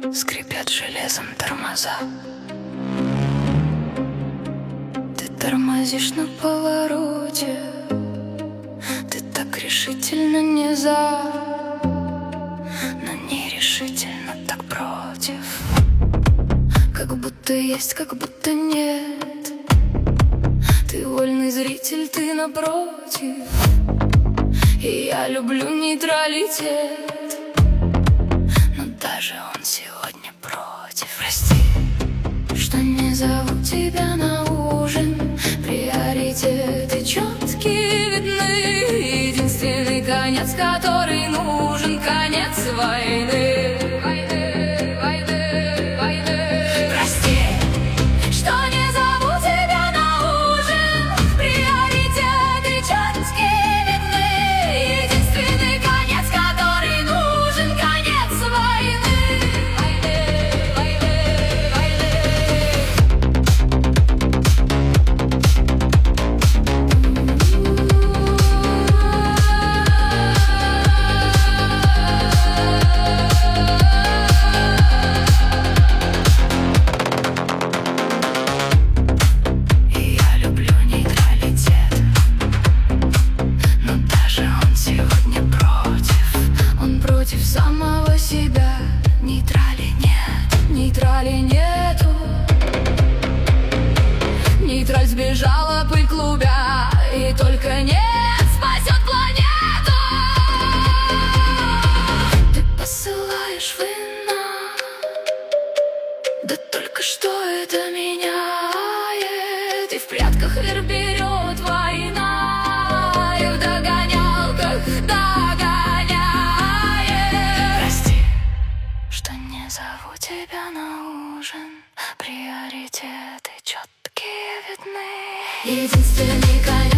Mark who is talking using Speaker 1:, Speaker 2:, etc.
Speaker 1: Скрипят железом тормоза. Ты тормозишь на повороте. Ты так решительно не за, но нерешительно так против. Как будто есть, как будто нет. Ты вольный зритель, ты напротив. И я люблю нейтралитет, но даже он сегодня против. Прости, что не зову тебя на ужин. Приоритеты четкие видны. Единственный конец, который нужен, конец войны. Самого себя. Нейтрали нет, нейтрали нету. Нейтраль сбежала, пыль клубя, и только нет спасет планету. Ты посылаешь вина, да только что это меняет. И в прятках вверх берет война, и в догонялках зову тебя на ужин. Приоритеты четкие видны. Единственный конец.